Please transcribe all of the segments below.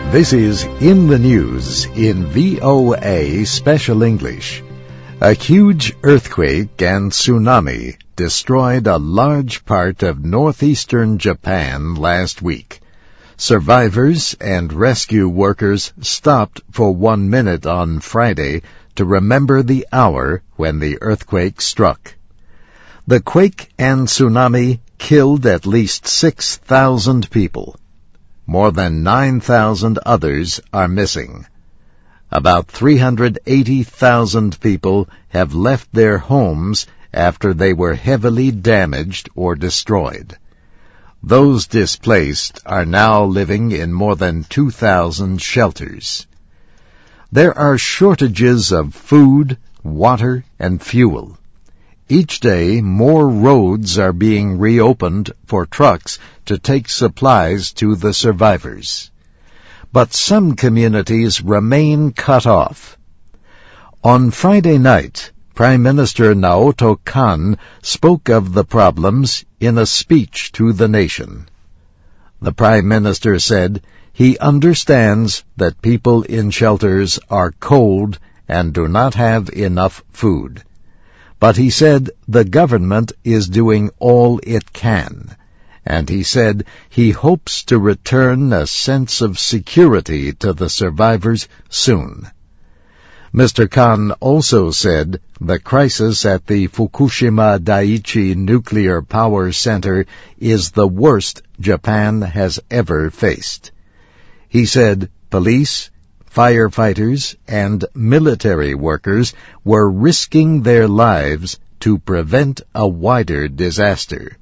This is In the News in VOA Special English. A huge earthquake and tsunami destroyed a large part of northeastern Japan last week. Survivors and rescue workers stopped for 1 minute on Friday to remember the hour when the earthquake struck. The quake and tsunami killed at least 6,000 people. More than 9,000 others are missing. About 380,000 people have left their homes after they were heavily damaged or destroyed. Those displaced are now living in more than 2,000 shelters. There are shortages of food, water, and fuel. Each day, more roads are being reopened for trucks to take supplies to the survivors. But some communities remain cut off. On Friday night, Prime Minister Naoto Kan spoke of the problems in a speech to the nation. The Prime Minister said he understands that people in shelters are cold and do not have enough food. But he said the government is doing all it can, and he said he hopes to return a sense of security to the survivors soon. Mr. Kan also said the crisis at the Fukushima Daiichi Nuclear Power Center is the worst Japan has ever faced. He said police, firefighters, and military workers were risking their lives to prevent a wider disaster.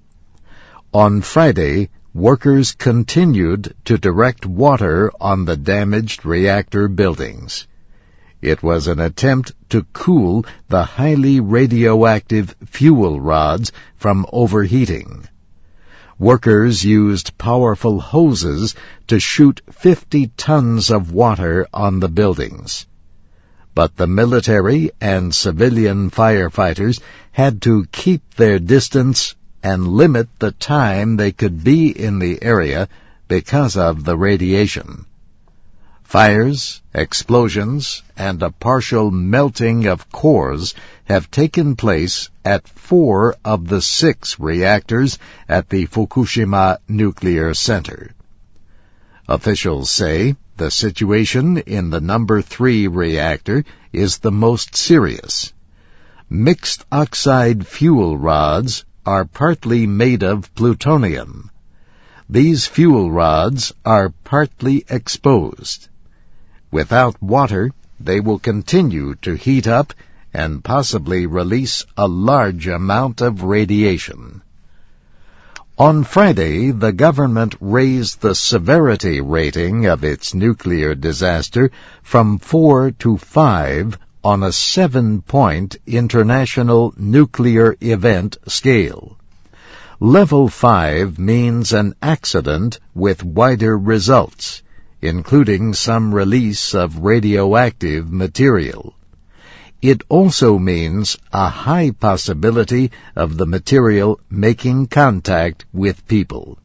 On Friday, workers continued to direct water on the damaged reactor buildings. It was an attempt to cool the highly radioactive fuel rods from overheating. Workers used powerful hoses to shoot 50 tons of water on the buildings. But the military and civilian firefighters had to keep their distance and limit the time they could be in the area because of the radiation. Fires, explosions, and a partial melting of cores have taken place at 4 of the 6 reactors at the Fukushima Nuclear Center. Officials say the situation in the number 3 reactor is the most serious. Mixed oxide fuel rods are partly made of plutonium. These fuel rods are partly exposed. Without water, they will continue to heat up and possibly release a large amount of radiation. On Friday, the government raised the severity rating of its nuclear disaster from 4 to 5 on a 7-point international nuclear event scale. Level 5 means an accident with wider results, including some release of radioactive material. It also means a high possibility of the material making contact with people.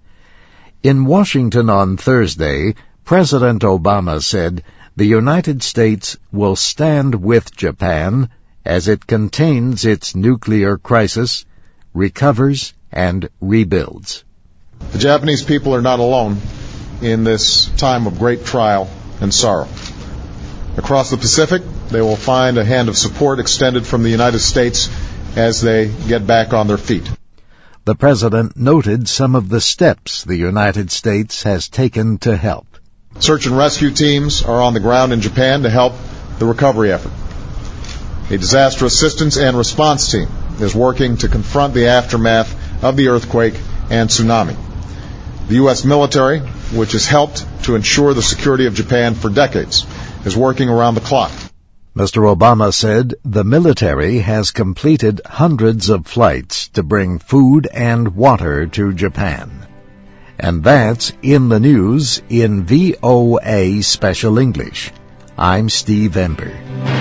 In Washington on Thursday, President Obama said the United States will stand with Japan as it contains its nuclear crisis, recovers, and rebuilds. The Japanese people are not alone in this time of great trial and sorrow. Across the Pacific, they will find a hand of support extended from the United States as they get back on their feet. The President noted some of the steps the United States has taken to help. Search and rescue teams are on the ground in Japan to help the recovery effort. A disaster assistance and response team is working to confront the aftermath of the earthquake and tsunami. The U.S. military, which has helped to ensure the security of Japan for decades, is working around the clock. Mr. Obama said the military has completed hundreds of flights to bring food and water to Japan. And that's In the News in VOA Special English. I'm Steve Ember.